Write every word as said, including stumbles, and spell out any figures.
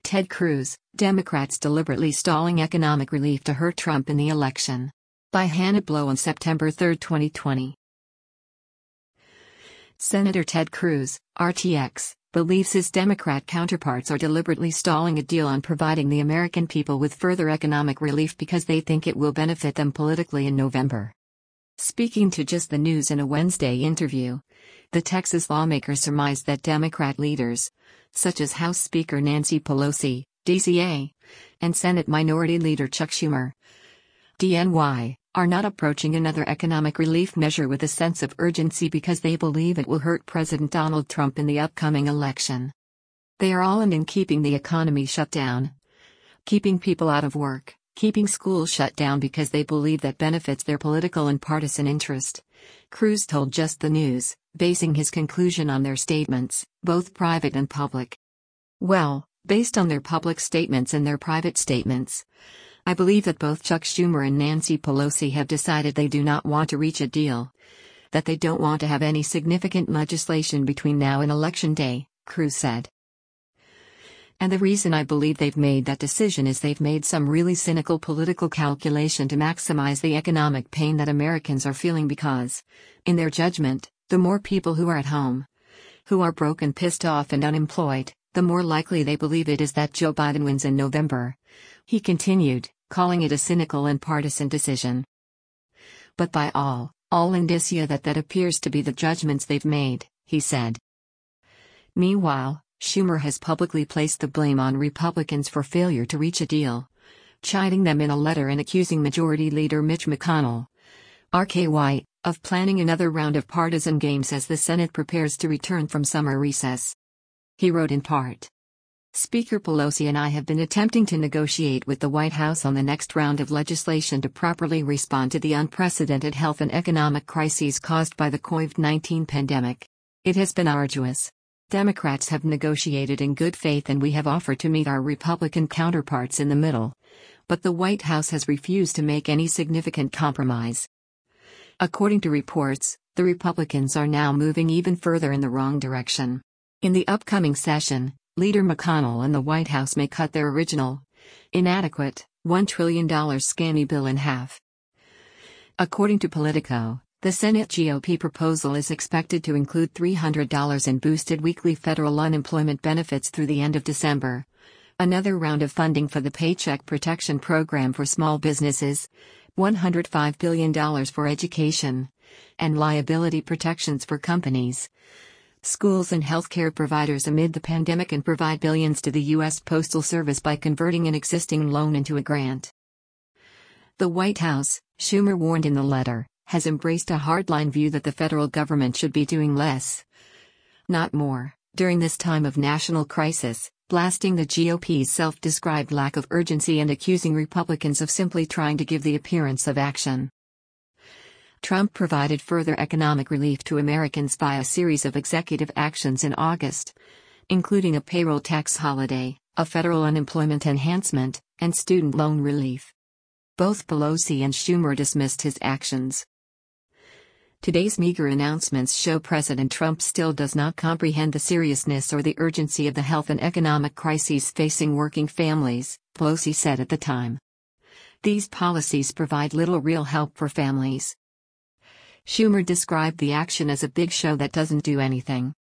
Ted Cruz, Democrats deliberately stalling economic relief to hurt Trump in the election. By Hannah Blow on September third, twenty twenty. Senator Ted Cruz, R T X, believes his Democrat counterparts are deliberately stalling a deal on providing the American people with further economic relief because they think it will benefit them politically in November. Speaking to Just the News in a Wednesday interview, the Texas lawmaker surmised that Democrat leaders, such as House Speaker Nancy Pelosi, D C A, and Senate Minority Leader Chuck Schumer, D N Y, are not approaching another economic relief measure with a sense of urgency because they believe it will hurt President Donald Trump in the upcoming election. They are all in in keeping the economy shut down, keeping people out of work, keeping schools shut down because they believe that benefits their political and partisan interest, Cruz told Just the News, basing his conclusion on their statements, both private and public. Well, based on their public statements and their private statements, I believe that both Chuck Schumer and Nancy Pelosi have decided they do not want to reach a deal, that they don't want to have any significant legislation between now and Election Day, Cruz said. And the reason I believe they've made that decision is they've made some really cynical political calculation to maximize the economic pain that Americans are feeling because, in their judgment, the more people who are at home, who are broke and pissed off and unemployed, the more likely they believe it is that Joe Biden wins in November. He continued, calling it a cynical and partisan decision. But by all, all indicia that that appears to be the judgments they've made, he said. Meanwhile, Schumer has publicly placed the blame on Republicans for failure to reach a deal, chiding them in a letter and accusing Majority Leader Mitch McConnell, R K Y, of planning another round of partisan games as the Senate prepares to return from summer recess. He wrote in part, Speaker Pelosi and I have been attempting to negotiate with the White House on the next round of legislation to properly respond to the unprecedented health and economic crises caused by the COVID nineteen pandemic. It has been arduous. Democrats have negotiated in good faith and we have offered to meet our Republican counterparts in the middle. But the White House has refused to make any significant compromise. According to reports, the Republicans are now moving even further in the wrong direction. In the upcoming session, Leader McConnell and the White House may cut their original, inadequate, one trillion dollars scammy bill in half. According to Politico, the Senate G O P proposal is expected to include three hundred dollars in boosted weekly federal unemployment benefits through the end of December, another round of funding for the Paycheck Protection Program for small businesses, one hundred five billion dollars for education, and liability protections for companies, schools and healthcare providers amid the pandemic, and provide billions to the U S Postal Service by converting an existing loan into a grant. The White House, Schumer warned in the letter, has embraced a hardline view that the federal government should be doing less, not more, during this time of national crisis, blasting the G O P's self-described lack of urgency and accusing Republicans of simply trying to give the appearance of action. Trump provided further economic relief to Americans via a series of executive actions in August, including a payroll tax holiday, a federal unemployment enhancement, and student loan relief. Both Pelosi and Schumer dismissed his actions. Today's meager announcements show President Trump still does not comprehend the seriousness or the urgency of the health and economic crises facing working families, Pelosi said at the time. These policies provide little real help for families. Schumer described the action as a big show that doesn't do anything.